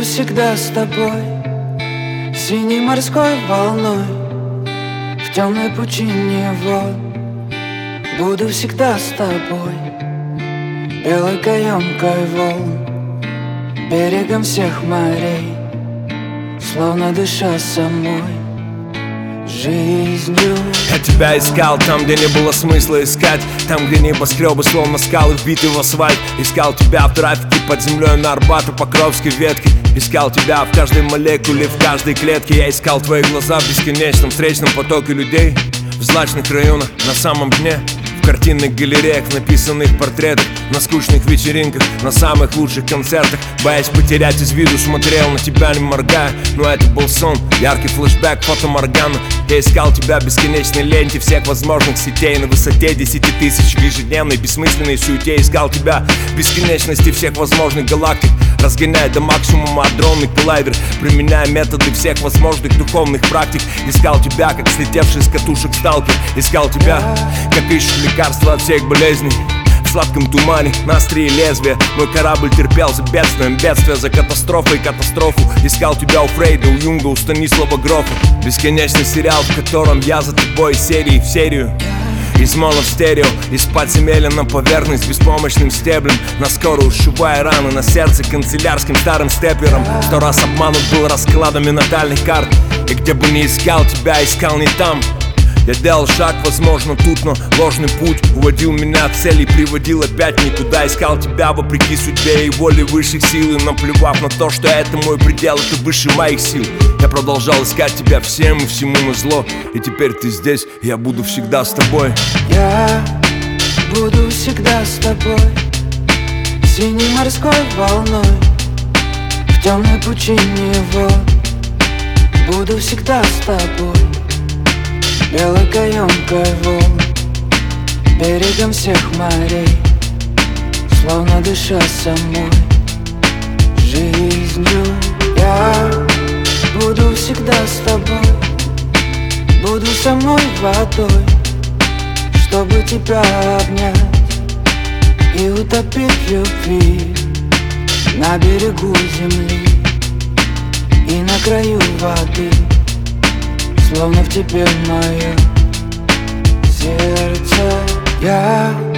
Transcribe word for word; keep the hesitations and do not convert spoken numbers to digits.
всегда с тобой, синей морской волной, в темной пучине вод. Буду всегда с тобой, белой каемкой волн, берегом всех морей, словно дыша самой жизнью. Я тебя искал там, где не было смысла искать, там, где небоскребы, словно скалы, вбиты в асфальт. Искал тебя в трафике под землей на Арбат и Покровской ветке. Искал тебя в каждой молекуле, в каждой клетке. Я искал твои глаза в бесконечном встречном потоке людей, в злачных районах, на самом дне, в картинных галереях, написанных портретах, на скучных вечеринках, на самых лучших концертах. Боясь потерять из виду, смотрел на тебя, не моргая. Но это был сон, яркий флешбэк, фото Моргана. Я искал тебя в бесконечной ленте всех возможных сетей, на высоте десяти тысяч в ежедневной бессмысленной суете. Искал тебя в бесконечности всех возможных галактик, разгоняя до максимума адронный коллайдер, применяя методы всех возможных духовных практик. Искал тебя, как слетевший с катушек сталкер. Искал тебя, как ищут лекарства от всех болезней, в сладком тумане, на острие лезвия. Мой корабль терпел за бедствием бедствие, за катастрофой катастрофу. Искал тебя у Фрейда, у Юнга, у Станислава Грофа. Бесконечный сериал, в котором я за тобой из серии в серию, из моно в стерео, из подземелья на поверхность беспомощным стеблем, на скорую сшивая раны на сердце канцелярским старым степлером. Сто раз обманут был раскладами натальных карт, и где бы ни искал тебя, искал не там. Я делал шаг, возможно, тут, но ложный путь уводил меня от цели, приводил опять никуда. Искал тебя вопреки судьбе и воле высших сил, и наплевав на то, что это мой предел, это выше моих сил. Я продолжал искать тебя всем и всему назло, и теперь ты здесь, и я буду всегда с тобой. Я буду всегда с тобой, синей морской волной, в темной пучине вод. Буду всегда с тобой, белой каемкой волн, берегом всех морей, словно дыша самой жизнью. Я буду всегда с тобой, буду самой водой, чтобы тебя обнять и утопить в любви на берегу земли и на краю воды, словно в тебе мое сердце. Я